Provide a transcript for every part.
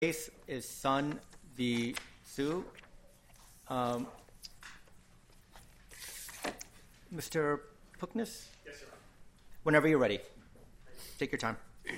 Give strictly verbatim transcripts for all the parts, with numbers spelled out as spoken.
Case is Sun v. Su. Um, Mister Puckness? Yes, sir. Whenever you're ready. Take your time.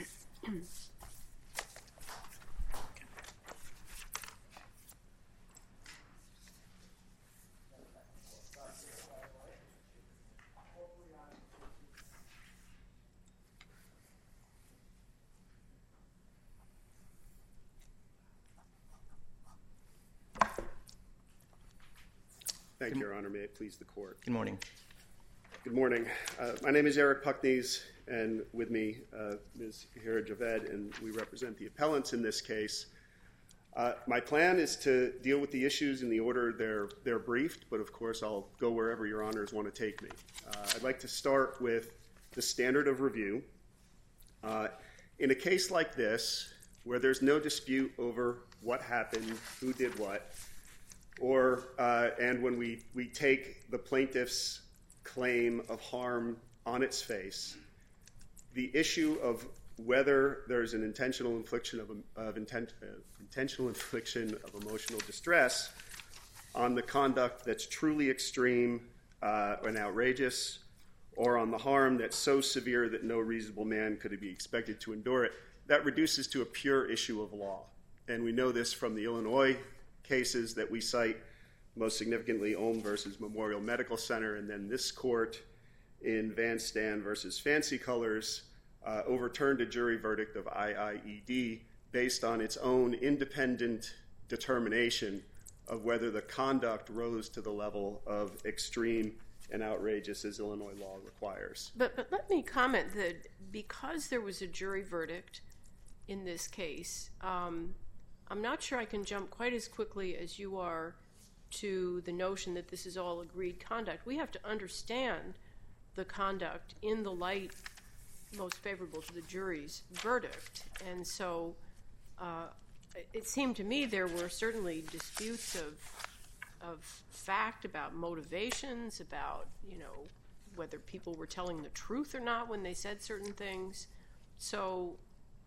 Thank you, Your Honor. May it please the Court. Good morning. Good morning. Uh, my name is Eric Puckness, and with me, uh, Miz Hira Javed, and we represent the appellants in this case. Uh, my plan is to deal with the issues in the order they're, they're briefed, but of course I'll go wherever Your Honors want to take me. Uh, I'd like to start with the standard of review. Uh, in a case like this, where there's no dispute over what happened, who did what, or uh, and when we, we take the plaintiff's claim of harm on its face, the issue of whether there's an intentional infliction of, of intent, uh, intentional infliction of emotional distress on the conduct that's truly extreme uh, and outrageous, or on the harm that's so severe that no reasonable man could be expected to endure it, that reduces to a pure issue of law. And we know this from the Illinois cases that we cite, most significantly Ohm versus Memorial Medical Center, and then this court in Van Stan versus Fancy Colors uh, overturned a jury verdict of I I E D based on its own independent determination of whether the conduct rose to the level of extreme and outrageous as Illinois law requires. But, but let me comment that because there was a jury verdict in this case, um, I'm not sure I can jump quite as quickly as you are to the notion that this is all agreed conduct. We have to understand the conduct in the light most favorable to the jury's verdict. And so uh, it seemed to me there were certainly disputes of, of fact about motivations, about, you know, whether people were telling the truth or not when they said certain things. So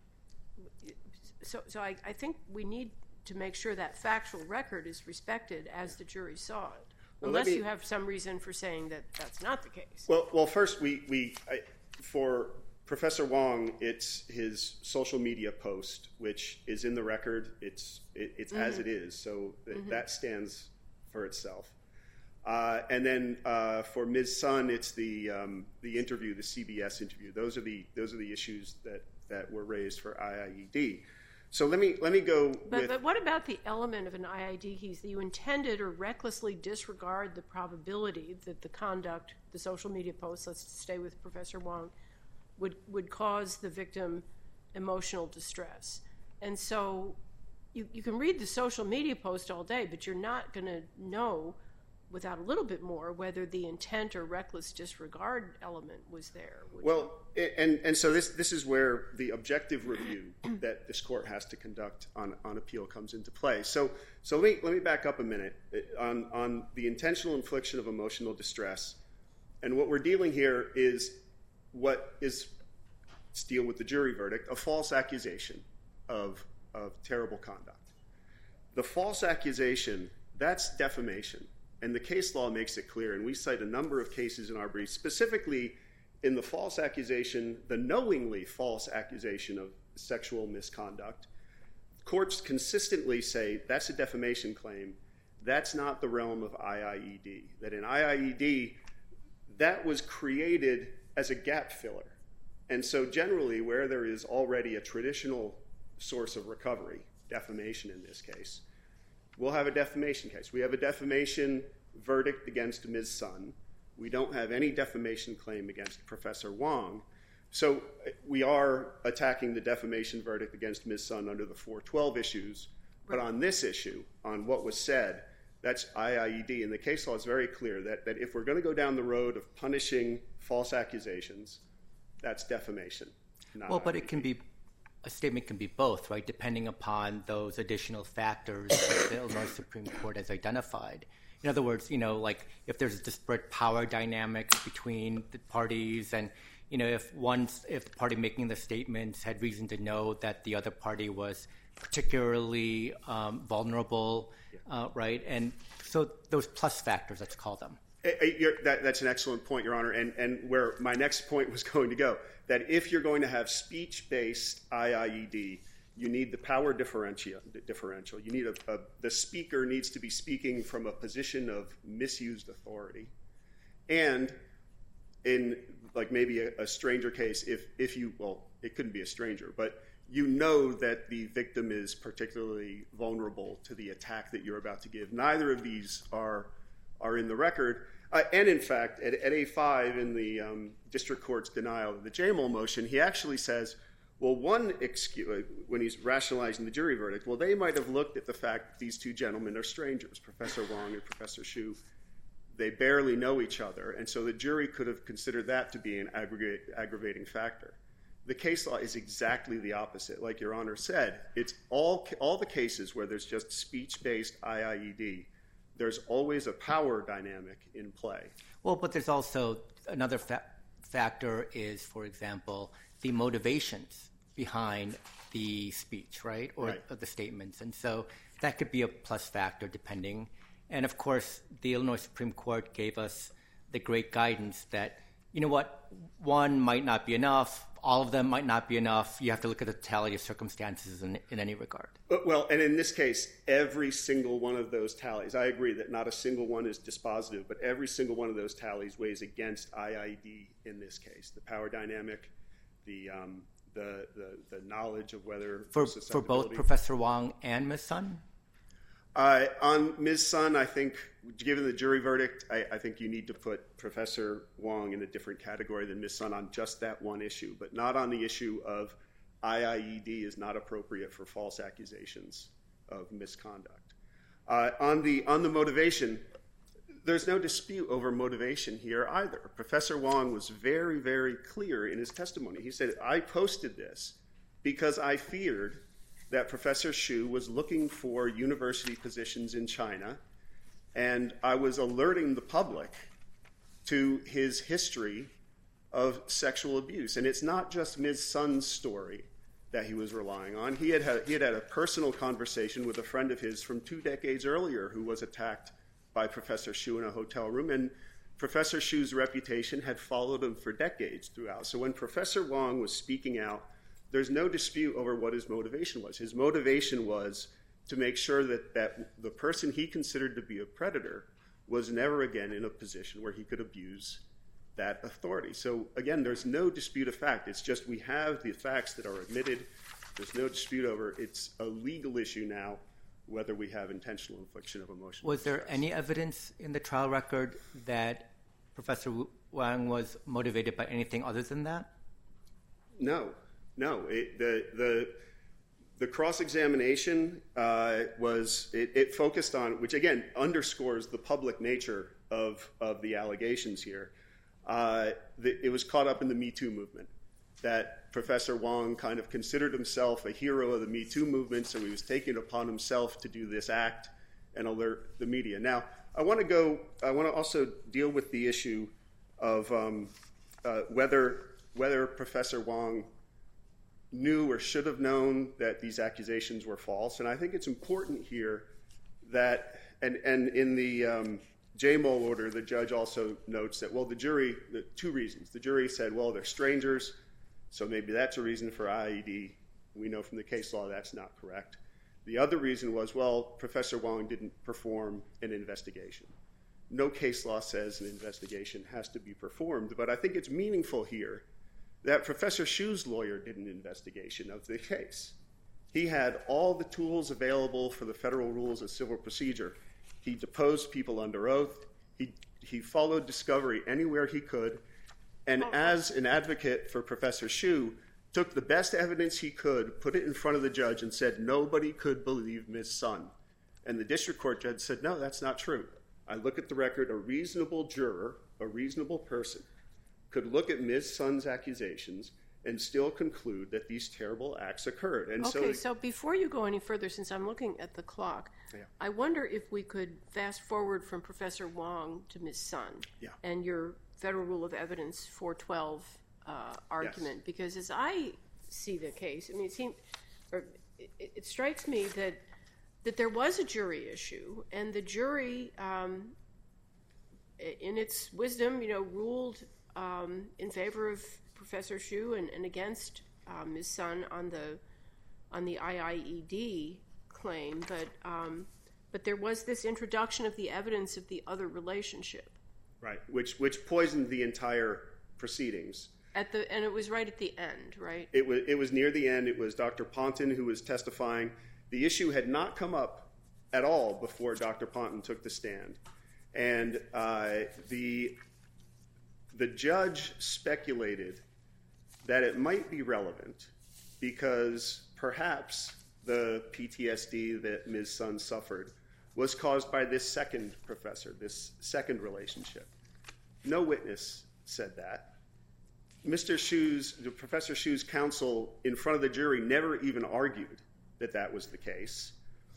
So, so I, I think we need to make sure that factual record is respected as the jury saw it, well, unless me, you have some reason for saying that that's not the case. Well, well, first, we, we I, for Professor Wong, it's his social media post, which is in the record. It's it, it's mm-hmm. as it is, so th- mm-hmm. that stands for itself. Uh, and then uh, for Miz Sun, it's the um, the interview, the C B S interview. Those are the those are the issues that, that were raised for I I E D. So let me let me go but, with... But what about the element of an I I D case that you intended or recklessly disregard the probability that the conduct, the social media posts, let's stay with Professor Wong, would, would cause the victim emotional distress? And so you, you can read the social media post all day, but you're not going to know without a little bit more whether the intent or reckless disregard element was there. Well, you? and and so this this is where the objective review that this court has to conduct on, on appeal comes into play. So so let me let me back up a minute on on the intentional infliction of emotional distress. And what we're dealing here is what is, let's deal with the jury verdict, a false accusation of of terrible conduct. The false accusation, that's defamation. And the case law makes it clear, and we cite a number of cases in our brief, specifically in the false accusation, the knowingly false accusation of sexual misconduct. Courts consistently say that's a defamation claim. That's not the realm of I I E D. That in I I E D, that was created as a gap filler. And so generally, where there is already a traditional source of recovery, defamation in this case, we'll have a defamation case. We have a defamation verdict against Miz Sun. We don't have any defamation claim against Professor Wong. So we are attacking the defamation verdict against Miz Sun under the four twelve issues. But on this issue, on what was said, that's I I E D. And the case law is very clear that, that if we're going to go down the road of punishing false accusations, that's defamation. Not well, but I I E D. It can be... A statement can be both, right, depending upon those additional factors that the Illinois Supreme Court has identified. In other words, you know, like if there's disparate power dynamics between the parties and, you know, if one, if the party making the statements had reason to know that the other party was particularly um, vulnerable, uh, right? And so those plus factors, let's call them. You're, that, that's an excellent point, Your Honor, and, and where my next point was going to go, that if you're going to have speech-based I I E D, you need the power differential. differential. You need a, a, the speaker needs to be speaking from a position of misused authority. And in like maybe a, a stranger case, if, if you, well, it couldn't be a stranger, but you know that the victim is particularly vulnerable to the attack that you're about to give. Neither of these are are in the record. Uh, and in fact, at, at A five in the um, district court's denial of the J M O L motion, he actually says, well, one excuse, when he's rationalizing the jury verdict, well, they might have looked at the fact that these two gentlemen are strangers, Professor Wong and Professor Hsu. They barely know each other, and so the jury could have considered that to be an aggregate, aggravating factor. The case law is exactly the opposite. Like Your Honor said, it's all, all the cases where there's just speech-based I I E D, there's always a power dynamic in play. Well, but there's also another fa- factor is, for example, the motivations behind the speech, right, or, right. or the statements. And so that could be a plus factor depending. And, of course, the Illinois Supreme Court gave us the great guidance that, you know what, one might not be enough, all of them might not be enough. You have to look at the totality of circumstances in, in any regard. But, well, and in this case, every single one of those tallies, I agree that not a single one is dispositive, but every single one of those tallies weighs against I I E D in this case. The power dynamic, the um, the, the the knowledge of whether for for both Professor Wong and Miz Sun. Uh, on Miz Sun, I think, given the jury verdict, I, I think you need to put Professor Wong in a different category than Miz Sun on just that one issue, but not on the issue of I I E D is not appropriate for false accusations of misconduct. Uh, on the on the motivation, there's no dispute over motivation here either. Professor Wong was very, very clear in his testimony. He said, I posted this because I feared that Professor Hsu was looking for university positions in China, and I was alerting the public to his history of sexual abuse. And it's not just Miz Sun's story that he was relying on. He had had, he had had a personal conversation with a friend of his from two decades earlier who was attacked by Professor Hsu in a hotel room, and Professor Hsu's reputation had followed him for decades throughout. So when Professor Wong was speaking out, there's no dispute over what his motivation was. His motivation was to make sure that, that the person he considered to be a predator was never again in a position where he could abuse that authority. So again, there's no dispute of fact. It's just we have the facts that are admitted. There's no dispute over it's a legal issue now whether we have intentional infliction of emotional Was there distress. any evidence in the trial record that Professor Wang was motivated by anything other than that? No. No, it, the the the cross-examination uh, was it, it focused on, which again underscores the public nature of of the allegations here. Uh, the, it was caught up in the Me Too movement. That Professor Wong kind of considered himself a hero of the Me Too movement, so he was taking it upon himself to do this act and alert the media. Now, I want to go. I want to also deal with the issue of um, uh, whether whether Professor Wong knew or should have known that these accusations were false. And I think it's important here that, and, and in the um, J M O L order, the judge also notes that, well, the jury, the two reasons. The jury said, well, they're strangers, so maybe that's a reason for I I E D. We know from the case law that's not correct. The other reason was, well, Professor Wong didn't perform an investigation. No case law says an investigation has to be performed, but I think it's meaningful here that Professor Hsu's lawyer did an investigation of the case. He had all the tools available for the federal rules of civil procedure. He deposed people under oath. He, he followed discovery anywhere he could. And as an advocate for Professor Hsu, took the best evidence he could, put it in front of the judge, and said nobody could believe Miz Sun. And the district court judge said, no, that's not true. I look at the record, a reasonable juror, a reasonable person, could look at Miz Sun's accusations and still conclude that these terrible acts occurred. And okay, so, so before you go any further, since I'm looking at the clock, yeah. I wonder if we could fast forward from Professor Wong to Miz Sun yeah. and your Federal Rule of Evidence four twelve uh, argument, yes. because as I see the case, I mean, it seemed, or it, it strikes me that that there was a jury issue, and the jury, um, in its wisdom, you know, ruled um, in favor of Professor Hsu and, and against uh, Miz Sun on the on the I I E D claim, but um, but there was this introduction of the evidence of the other relationship, right? Which which poisoned the entire proceedings. At the and it was right at the end, right? It was it was near the end. It was Doctor Ponton who was testifying. The issue had not come up at all before Doctor Ponton took the stand, and uh, the the judge speculated that it might be relevant because perhaps the P T S D that Miz Sun suffered was caused by this second professor, this second relationship. No witness said that. Mister Hsu's, Professor Hsu's counsel in front of the jury never even argued that that was the case.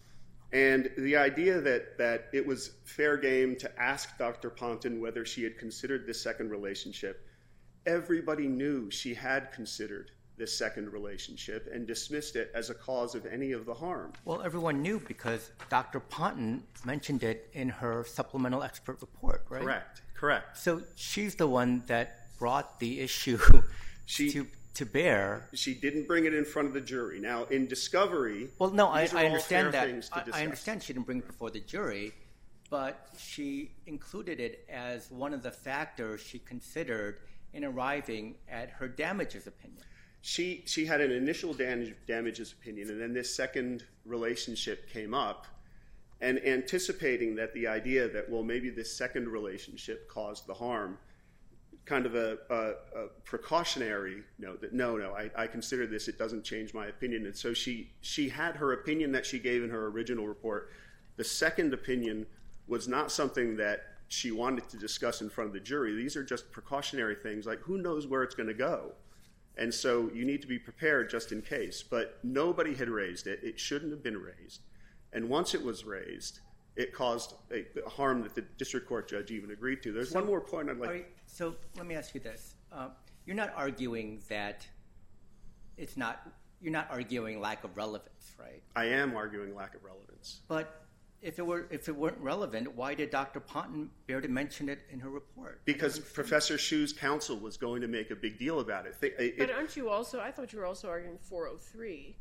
And the idea that, that it was fair game to ask Doctor Ponton whether she had considered this second relationship, everybody knew she had considered this second relationship and dismissed it as a cause of any of the harm. Well, everyone knew because Doctor Ponton mentioned it in her supplemental expert report, right? Correct, correct. So she's the one that brought the issue she, to to bear. She didn't bring it in front of the jury. Now, in discovery, well, no, I, I understand that. I, I understand she didn't bring it before the jury, but she included it as one of the factors she considered in arriving at her damages opinion. She she had an initial damage, damages opinion, and then this second relationship came up, and anticipating that the idea that, well, maybe this second relationship caused the harm, kind of a, a, a precautionary note that, no, no, I, I consider this, it doesn't change my opinion. And so she she had her opinion that she gave in her original report. The second opinion was not something that she wanted to discuss in front of the jury. These are just precautionary things, like who knows where it's going to go. And so you need to be prepared just in case. But nobody had raised it. It shouldn't have been raised. And once it was raised, it caused a, a harm that the district court judge even agreed to. There's so, one more point I'd like right, So let me ask you this. Uh, you're not arguing that it's not, you're not arguing lack of relevance, right? I am arguing lack of relevance. But if it were if it weren't relevant, why did Doctor Ponton bear to mention it in her report? Because Professor Hsu's counsel was going to make a big deal about it. It, it. But aren't you also, I thought you were also arguing four oh three.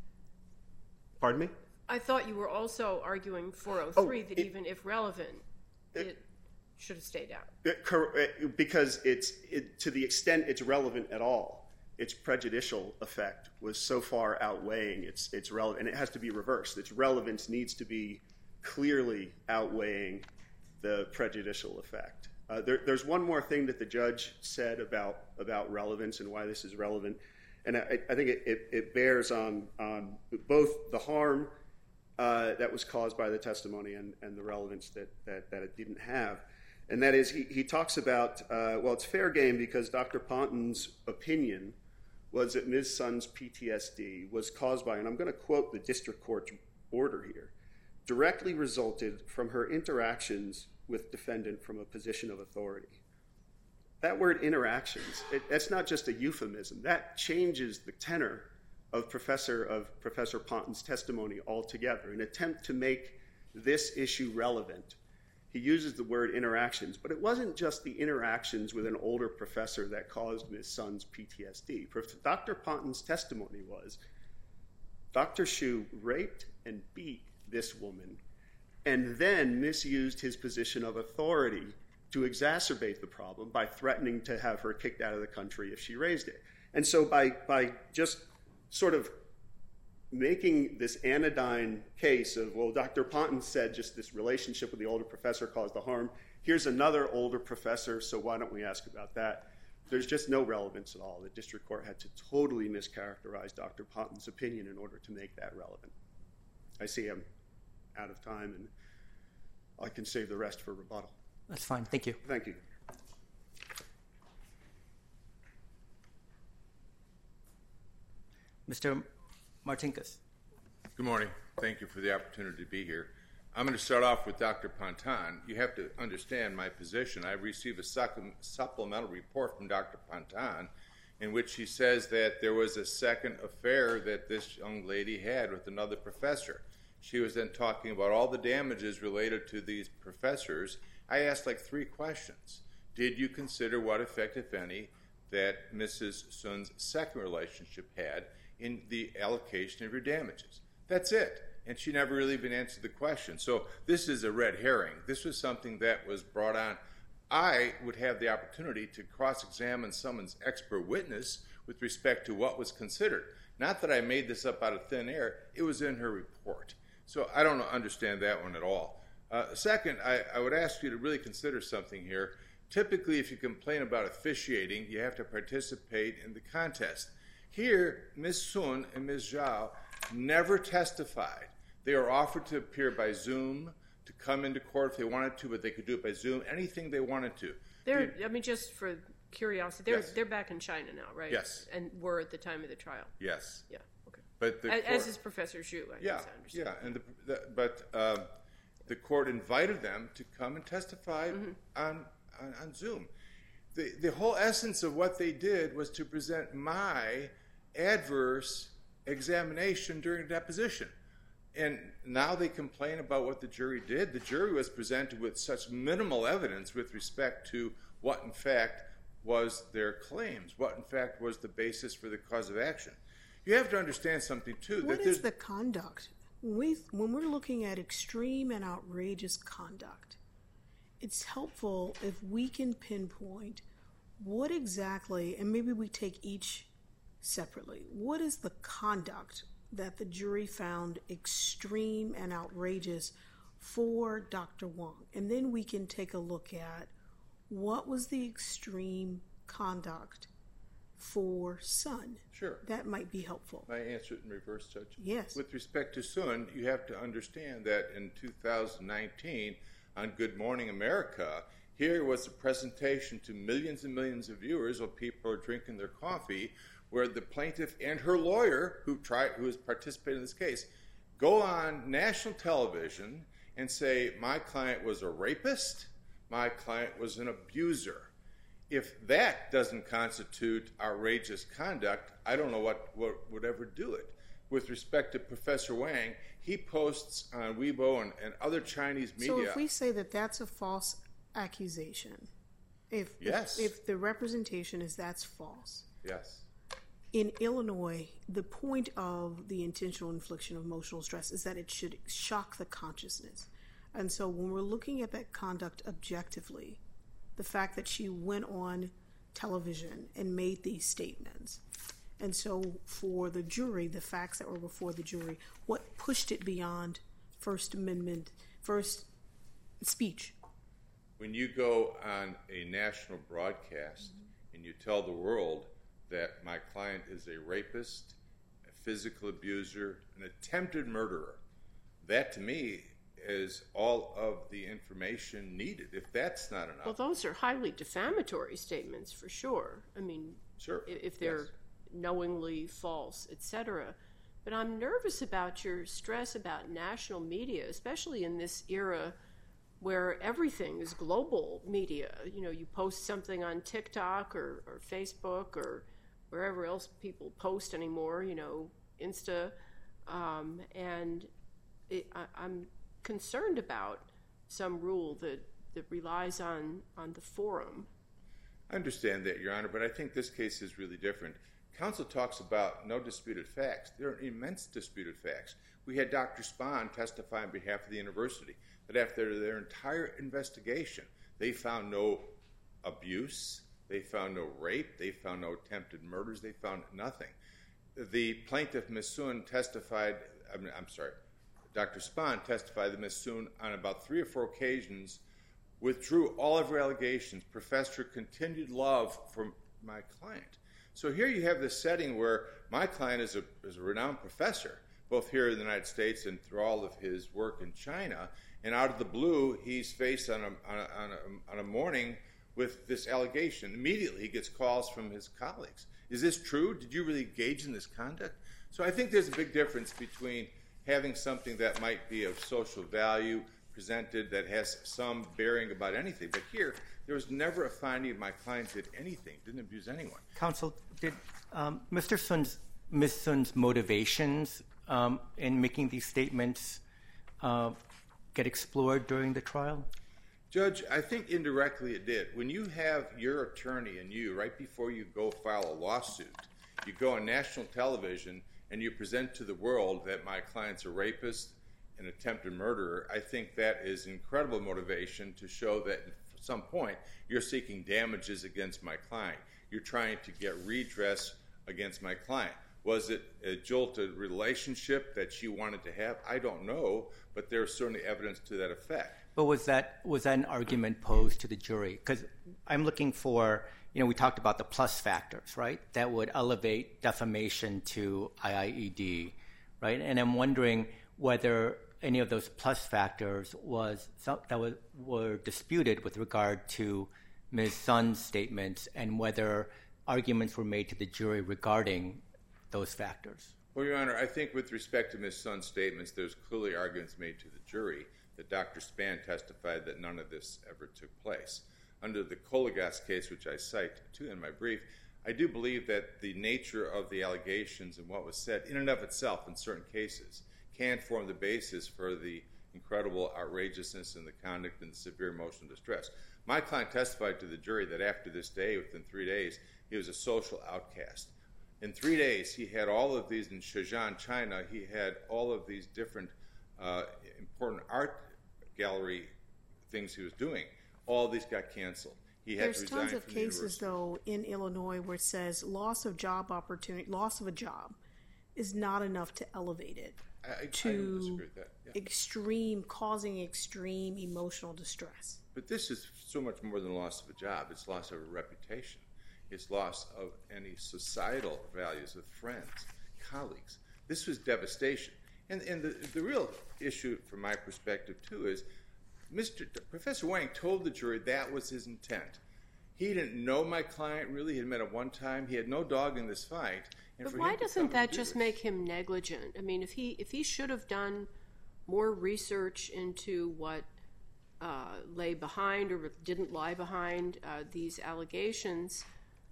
Pardon me? I thought you were also arguing four oh three, oh, that it, even if relevant, it, it should have stayed out. It, because it's it, to the extent it's relevant at all, its prejudicial effect was so far outweighing its its relevant, and it has to be reversed. Its relevance needs to be clearly outweighing the prejudicial effect. Uh, there, there's one more thing that the judge said about about relevance and why this is relevant, and I, I think it, it, it bears on on both the harm Uh, that was caused by the testimony and, and the relevance that, that, that it didn't have. And that is, he, he talks about, uh, well, it's fair game because Doctor Ponton's opinion was that Miz Sun's P T S D was caused by, and I'm going to quote the district court's order here, directly resulted from her interactions with defendant from a position of authority. That word interactions, it, that's not just a euphemism. That changes the tenor of Professor of Professor Ponton's testimony altogether. In an attempt to make this issue relevant, he uses the word interactions, but it wasn't just the interactions with an older professor that caused Miz Sun's P T S D. Doctor Ponton's testimony was Doctor Hsu raped and beat this woman and then misused his position of authority to exacerbate the problem by threatening to have her kicked out of the country if she raised it. And so by by just sort of making this anodyne case of, well, Doctor Ponton said just this relationship with the older professor caused the harm. Here's another older professor, so why don't we ask about that? There's just no relevance at all. The district court had to totally mischaracterize Doctor Ponton's opinion in order to make that relevant. I see I'm out of time, and I can save the rest for rebuttal. That's fine. Thank you. Thank you. Mister Martinkus. Good morning. Thank you for the opportunity to be here. I'm going to start off with Doctor Ponton. You have to understand my position. I received a supplemental report from Doctor Ponton in which she says that there was a second affair that this young lady had with another professor. She was then talking about all the damages related to these professors. I asked like three questions. Did you consider what effect, if any, that Missus Sun's second relationship had in the allocation of your damages? That's it. And she never really even answered the question. So this is a red herring. This was something that was brought on. I would have the opportunity to cross-examine someone's expert witness with respect to what was considered. Not that I made this up out of thin air. It was in her report. So I don't understand that one at all. Uh, second, I, I would ask you to really consider something here. Typically, if you complain about officiating, you have to participate in the contest. Here, Miz Sun and Miz Zhao never testified. They were offered to appear by Zoom, to come into court if they wanted to, but they could do it by Zoom, anything they wanted to. They're, I mean, just for curiosity, they're Yes. they're back in China now, right? Yes. And were at the time of the trial. Yes. Yeah. Okay. But the As, court, as is Professor Zhu, I yeah, guess I understand. yeah, and the, the, but um, the court invited them to come and testify Mm-hmm. on, on on Zoom. The the whole essence of what they did was to present my adverse examination during deposition. And now they complain about what the jury did. The jury was presented with such minimal evidence with respect to what, in fact, was their claims, what, in fact, was the basis for the cause of action. You have to understand something, too. What that is the conduct? When, we, when we're looking at extreme and outrageous conduct, it's helpful if we can pinpoint what exactly, and maybe we take each separately, what is the conduct that the jury found extreme and outrageous for Doctor Wang? And then we can take a look at what was the extreme conduct for Sun. Sure. That might be helpful. May I answer it in reverse, Judge? Yes. With respect to Sun, you have to understand that in two thousand nineteen, on Good Morning America, here was a presentation to millions and millions of viewers while people are drinking their coffee, where the plaintiff and her lawyer, who tried, who has participated in this case, go on national television and say, my client was a rapist, my client was an abuser. If that doesn't constitute outrageous conduct, I don't know what, what would ever do it. With respect to Professor Wang, he posts on Weibo and, and other Chinese media. So if we say that that's a false accusation, if, Yes. if, if the representation is that's false, Yes. in Illinois, the point of the intentional infliction of emotional stress is that it should shock the consciousness. And so when we're looking at that conduct objectively, the fact that she went on television and made these statements, and so for the jury, the facts that were before the jury, what pushed it beyond First Amendment, first speech? When you go on a national broadcast mm-hmm. and you tell the world that my client is a rapist, a physical abuser, an attempted murderer, that to me is all of the information needed. If that's not enough. Well, those are highly defamatory statements for sure. I mean, sure. if they're yes. knowingly false, et cetera. But I'm nervous about your stress about national media, especially in this era where everything is global media. You know, you post something on TikTok or, or Facebook or wherever else people post anymore, you know, Insta, um, and it, I, I'm concerned about some rule that, that relies on, on the forum. I understand that, Your Honor, but I think this case is really different. Counsel talks about no disputed facts. There are immense disputed facts. We had Doctor Spahn testify on behalf of the university that after their entire investigation, they found no abuse, they found no rape, they found no attempted murders, they found nothing. The plaintiff, Miz Sun, testified, I mean, I'm sorry, Doctor Spahn testified that Miz Sun on about three or four occasions withdrew all of her allegations, professed her continued love for my client. So here you have this setting where my client is a, is a renowned professor, both here in the United States and through all of his work in China, and out of the blue, he's faced on a, on a, on a, on a morning with this allegation. Immediately, he gets calls from his colleagues. Is this true? Did you really engage in this conduct? So I think there's a big difference between having something that might be of social value presented that has some bearing about anything. But here, There was never a finding my client did anything, didn't abuse anyone. Counsel, did um, Mister Sun's, Miz Sun's motivations um, in making these statements uh, get explored during the trial? Judge, I think indirectly it did. When you have your attorney and you, right before you go file a lawsuit, you go on national television and you present to the world that my client's a rapist, an attempted murderer, I think that is incredible motivation to show that at some point you're seeking damages against my client. You're trying to get redress against my client. Was it a jolted relationship that she wanted to have? I don't know, but there's certainly evidence to that effect. But was that was that an argument posed to the jury? Because I'm looking for, you know, we talked about the plus factors, right? That would elevate defamation to I I E D, right? And I'm wondering whether any of those plus factors was that was, were disputed with regard to Miz Sun's statements, and whether arguments were made to the jury regarding those factors. Well, Your Honor, I think with respect to Miz Sun's statements, there's clearly arguments made to the jury that Doctor Spann testified that none of this ever took place. Under the Koligas case, which I cite too in my brief, I do believe that the nature of the allegations and what was said in and of itself in certain cases can form the basis for the incredible outrageousness in the conduct and the severe emotional distress. My client testified to the jury that after this day, within three days, he was a social outcast. In three days, he had all of these, in Shenzhen, China, he had all of these different uh, important art gallery things he was doing. All of these got canceled. He had There's to resign tons of from cases, the though, in Illinois where it says loss of job opportunity, loss of a job is not enough to elevate it I, I, to I don't disagree with that. Yeah. extreme, causing extreme emotional distress. But this is so much more than loss of a job. It's loss of a reputation. It's loss of any societal values with friends, colleagues. This was devastation. And, and the, the real issue from my perspective, too, is Mister Professor Wang told the jury that was his intent. He didn't know my client, really. He had met him one time. He had no dog in this fight. And But for why him to doesn't come and that do just this- make him negligent? I mean, if he if he should have done more research into what uh, lay behind or didn't lie behind uh, these allegations,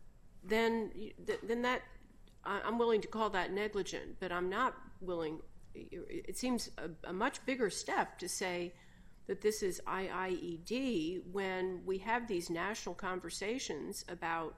then then that I'm willing to call that negligent. But I'm not willing. It seems a, a much bigger step to say that this is I I E D when we have these national conversations about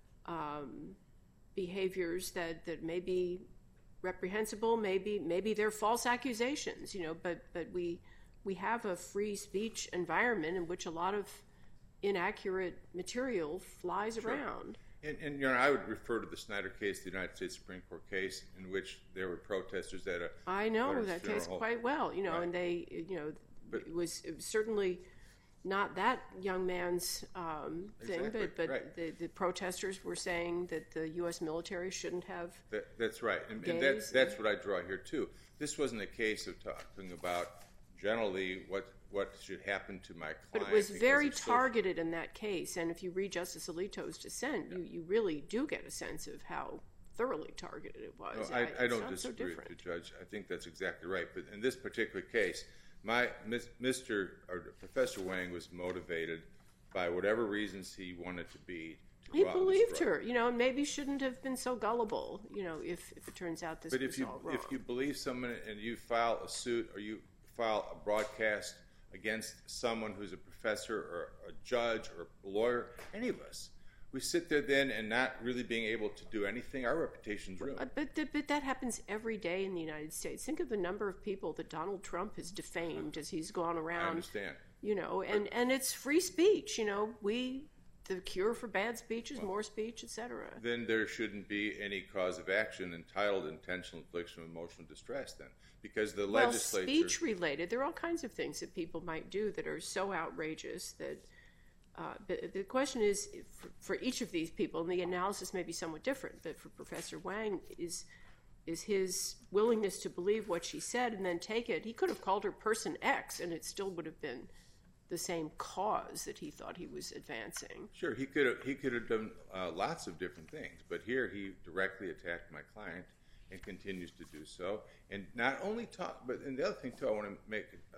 um, behaviors that, that may be reprehensible, maybe maybe they're false accusations, you know, but but we we have a free speech environment in which a lot of inaccurate material flies Sure. around. And, and you know, I would refer to the Snyder case, the United States Supreme Court case, in which there were protesters at a I know Veterans that Funeral case Home. quite well, you know, Right. and they, you know, But- it was, it was certainly not that young man's um, thing, Exactly, but, but right. the, the protesters were saying that the U S military shouldn't have. That, that's right, and, and Gays that's, that's and- what I draw here too. This wasn't a case of talking about generally what what should happen to my client. But it was because very of social- targeted in that case, and if you read Justice Alito's dissent, you, you really do get a sense of how thoroughly targeted it was. No, I, It's I don't not so disagree with different. you, Judge. I think that's exactly right. But in this particular case, my Mister or Professor Wang was motivated by whatever reasons he wanted to be. To He go out and believed destroy. her, you know, and maybe shouldn't have been so gullible, you know, if, if it turns out this But was if you all wrong. if you believe someone and you file a suit or you file a broadcast against someone who's a professor or a judge or a lawyer, any of us, we sit there then and not really being able to do anything, our reputation's ruined. Uh, But, th- but that happens every day in the United States. Think of the number of people that Donald Trump has defamed as he's gone I around. understand. You know, and, and it's free speech. You know, we the cure for bad speech is more speech, et cetera. Then there shouldn't be any cause of action entitled intentional infliction of emotional distress then, because the Well, legislature... speech related. There are all kinds of things that people might do that are so outrageous that. Uh, but the question is, for, for each of these people, and the analysis may be somewhat different, but for Professor Wang, is is his willingness to believe what she said and then take it. He could have called her person X, and it still would have been the same cause that he thought he was advancing. Sure, he could have he could have done uh, lots of different things, but here he directly attacked my client and continues to do so. And not only talk, but and the other thing too, I want to make uh, make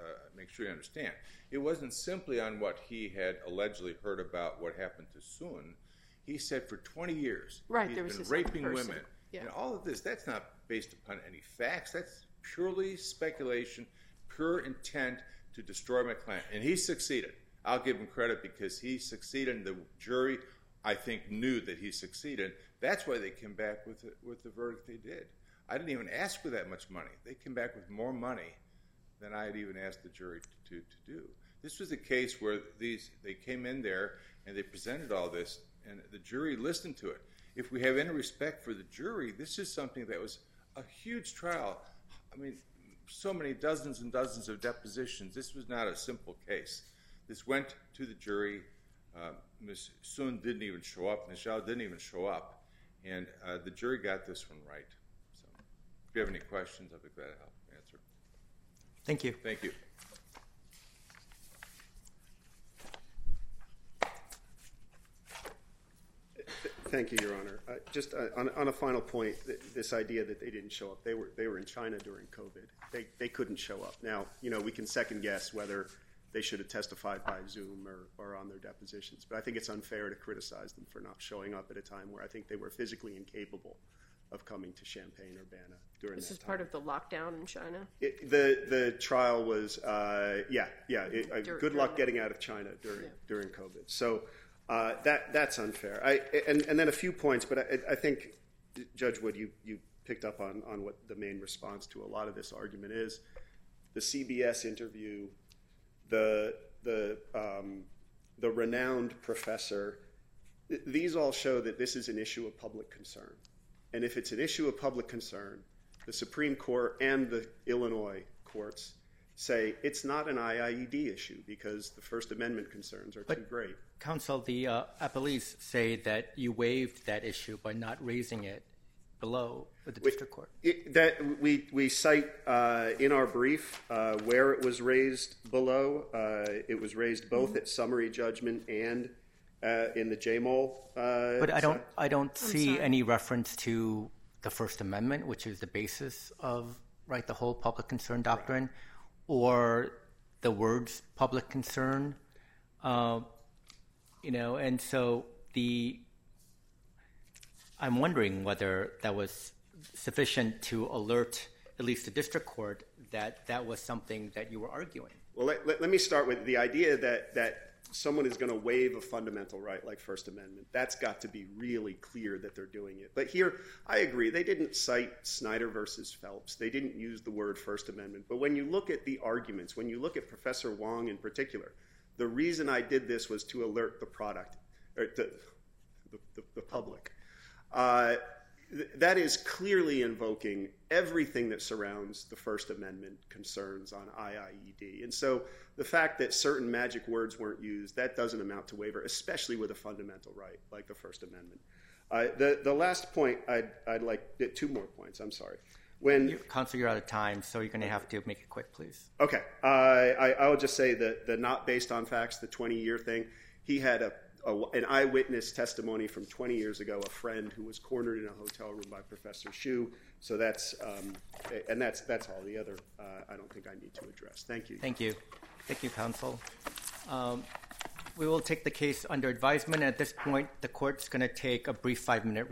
make sure you understand. It wasn't simply on what he had allegedly heard about what happened to Soon. He said for twenty years Right, he's there was been this other raping person. women. Yeah. And all of this, that's not based upon any facts. That's purely speculation, pure intent to destroy my client. And he succeeded. I'll give him credit because he succeeded, and the jury, I think, knew that he succeeded. That's why they came back with the, with the verdict they did. I didn't even ask for that much money. They came back with more money than I had even asked the jury to, to, to do. This was a case where these they came in there and they presented all this, and the jury listened to it. If we have any respect for the jury, this is something that was a huge trial. I mean, so many dozens and dozens of depositions. This was not a simple case. This went to the jury. Uh, Miz Soon didn't even show up. Miz Zhao didn't even show up. And uh, the jury got this one right. So if you have any questions, I'll be glad to help answer. Thank you. Thank you. Thank you, Your Honor. Uh, just uh, on, on a final point, th this idea that they didn't show up, they were they were in China during COVID. They they couldn't show up. Now, you know, we can second guess whether they should have testified by Zoom or, or on their depositions, but I think it's unfair to criticize them for not showing up at a time where I think they were physically incapable of coming to Champaign-Urbana during This that is time. part of the lockdown in China? It, the the trial was uh, yeah yeah. It, uh, Dur- good luck during- getting out of China during Yeah. during COVID. So uh, that that's unfair. I and, and then a few points, but I, I think Judge Wood, you you picked up on on what the main response to a lot of this argument is. The C B S interview, the the um, the renowned professor. Th these all show that this is an issue of public concern. And if it's an issue of public concern, the Supreme Court and the Illinois courts say it's not an I I E D issue because the First Amendment concerns are But- too great. Counsel, the uh, appellees say that you waived that issue by not raising it below with the district court. It, that we we cite uh, in our brief uh, where it was raised below. Uh, it was raised both Mm-hmm. at summary judgment and uh, in the J M O L. Uh, But I don't, I don't see sorry. any reference to the First Amendment, which is the basis of right the whole public concern doctrine, or the words public concern. Uh, you know, and so the I'm wondering whether that was sufficient to alert at least the district court that that was something that you were arguing. Well, let, let, let me start with the idea that, that someone is going to waive a fundamental right like First Amendment. That's got to be really clear that they're doing it. But here, I agree. They didn't cite Snyder versus Phelps. They didn't use the word First Amendment. But when you look at the arguments, when you look at Professor Wong in particular, the reason I did this was to alert the product, or the, the, the, the public. Uh, th that is clearly invoking everything that surrounds the First Amendment concerns on I I E D. And so the fact that certain magic words weren't used, that doesn't amount to waiver, especially with a fundamental right like the First Amendment. Uh, the, the last point, I'd, I'd like, two more points, I'm sorry. When, You, Counsel, you're out of time, so you're going to have to make it quick, please. Okay, uh, I, I will just say that the not based on facts, the twenty-year thing, he had a, a, an eyewitness testimony from twenty years ago, a friend who was cornered in a hotel room by Professor Hsu. So that's, um, and that's that's all. The other, uh, I don't think I need to address. Thank you. Thank you. Thank you, Counsel. Um, we will take the case under advisement. At this point, the court's going to take a brief five-minute